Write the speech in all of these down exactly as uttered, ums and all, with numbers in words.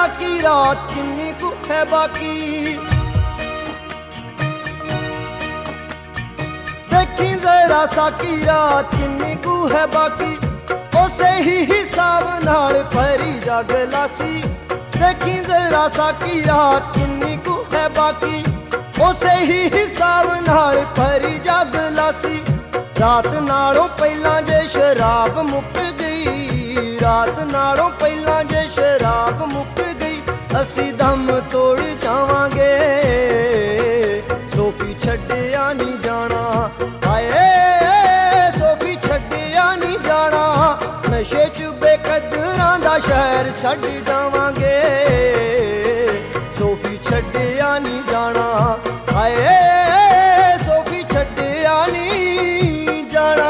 साकी रात किन्नी कु है बाकी। देखी जरा साकी रात किन्नी कु है बाकी, उसे ही हिसाब नाल भरी जग लासी। देखी जरा साकी रात किन्नी कु है बाकी, उसे ही हिसाब नाल भरी जग लासी। रात नालों पहला जे शराब मुक गई, रात नालों पहला जे शराब मुक गई, असी दम तोड़ जावांगे सोफी छड्डिया नहीं जाना। हाय सोफी छड्डिया नहीं जाना, नशे च बेकदरां दा शहर छड्ड जावांगे सोफी छड्डिया नहीं जाना। हाय सोफी छड्डिया नहीं जाना।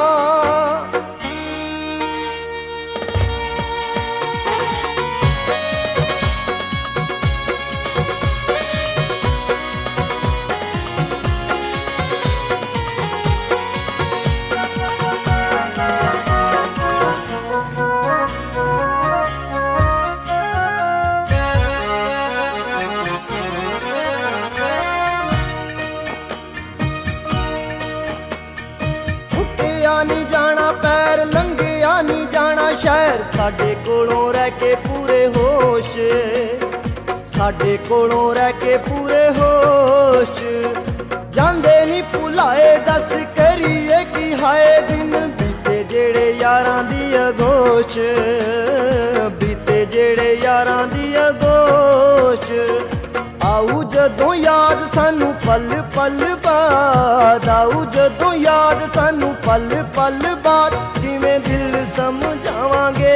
नहीं जाना पैर लंघिया नहीं जाना शहर, साडे कोलों रह के पूरे होश, साडे कोलों रह के पूरे होश। जांदे नहीं भुलाए दस करिए कि हाय दिन बीते जेड़े यारां दी अगोश, बीते जेड़े यारां दी अगोश। आऊ जदों याद सानू पल पल बाद, आऊ जदों याद सानू पल पल बाद, जिवें दिल समझावांगे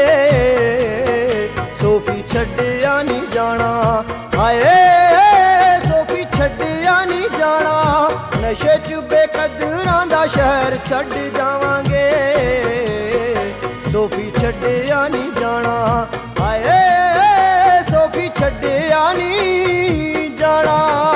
सोफी छड्डिया नहीं जाना। हाय सोफी छड्डिया नहीं जाना, नशे च बेकदरां दा शहर छड्ड जावांगे सोफी छड्डिया नहीं जाना। हाय सोफी छड्डिया नहीं जाना।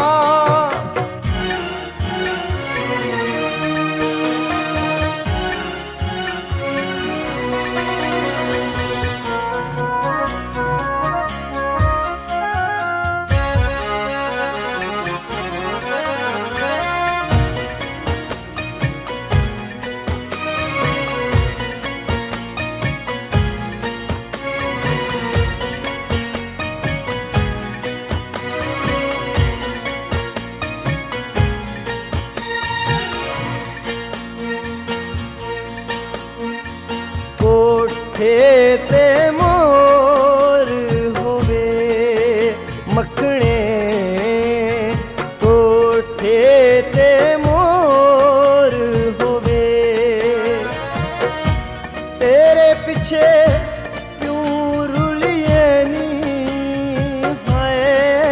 ते मोर होवे मखणे, कोठे ते मोर होवे, तेरे पीछे क्यों रुलिए नी। हाय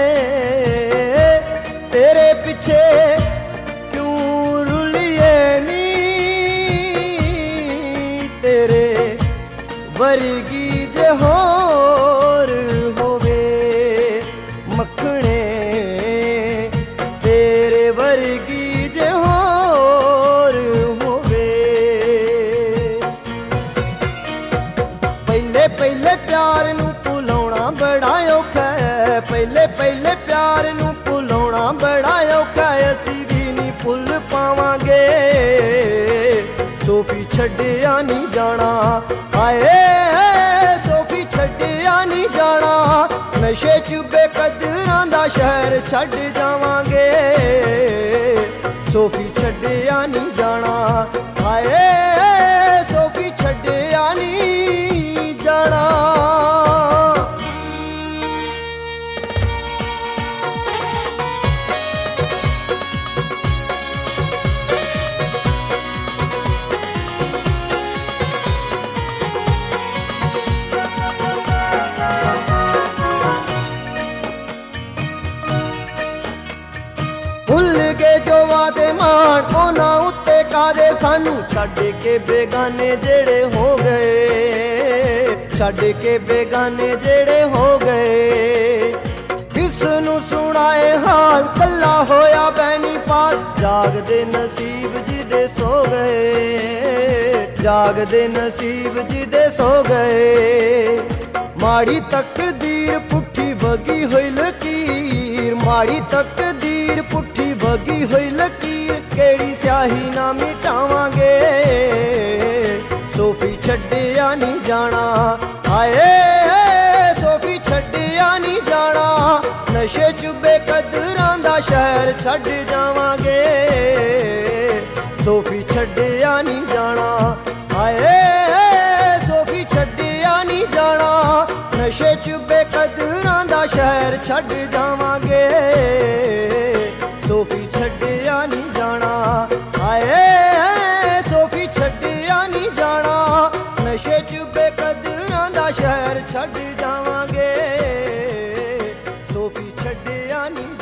तेरे पीछे क्यों रुलिए नी, तेरे वर्गी जे होर होवे मखणे, तेरे वर्गी जे होर होवे। पहले पहले प्यार नू भुलाउणा बड़ा औखा है, पहले पहले प्यार नू भुलाउणा बड़ा औखा है, असीं भी नहीं भुल पावांगे सोफी छड्डिया नहीं जाना। हाय सोफी छड्डिया नहीं जाना, नशे च बेकदरां दा शहर छड्ड जावांगे सोफी छड्डिया नहीं जाना। हाय सोफी छड्डिया नहीं जाना। भुल गए जो वादे मान ओना उत्ते कादे, सानू छड्ड के बेगाने जेड़े हो गए, छड्ड के बेगाने जेड़े हो गए। किसनू सुनाए हाल कल्ला होया बैनी पाल, जागदे नसीब जिदे सो गए, जागदे नसीब जिदे सो गए। माड़ी तकदीर पुठी ਪੁੱਠੀ ਵਗੀ ਹੋਈ ਲਕੀਰ, ਮਾੜੀ ਤਕਦੀਰ ਪੁੱਠੀ ਵਗੀ ਹੋਈ ਲਕੀਰ, ਕਿਹੜੀ ਸਿਆਹੀ ਨਾ ਮਿਟਾਵਾਂਗੇ, ਸੋਫੀ ਛੱਡਿਆ ਨਹੀਂ ਜਾਣਾ। ਹਾਏ ਸੋਫੀ ਛੱਡਿਆ ਨਹੀਂ ਜਾਣਾ, ਨਸ਼ੇ ਚ ਬੇਕਦਰਾਂ ਦਾ ਸ਼ਹਿਰ ਛੱਡ ਜਾਵਾਂਗੇ, ਸੋਫੀ ਛੱਡਿਆ ਨਹੀਂ ਜਾਣਾ। ਹਾਏ ਸੋਫੀ ਛੱਡਿਆ ਨਹੀਂ ਜਾਣਾ, ਨਸ਼ੇ ਚ ਬੇਕਦਰਾਂ ਦਾ ਸ਼ਹਿਰ ਛੱਡ ਜਾਵਾਂਗੇ, ਸੋਫੀ ਛੱਡਿਆ ਨਹੀਂ ਜਾਣਾ। ਹਾਏ ਸੋਫੀ ਛੱਡਿਆ ਨਹੀਂ ਜਾਣਾ, ਨਸ਼ੇ ਚ ਬੇਕਦਰਾਂ ਦਾ ਸ਼ਹਿਰ ਛੱਡ ਜਾਵਾਂਗੇ, ਸੋਫੀ ਛੱਡਿਆ ਨਹੀਂ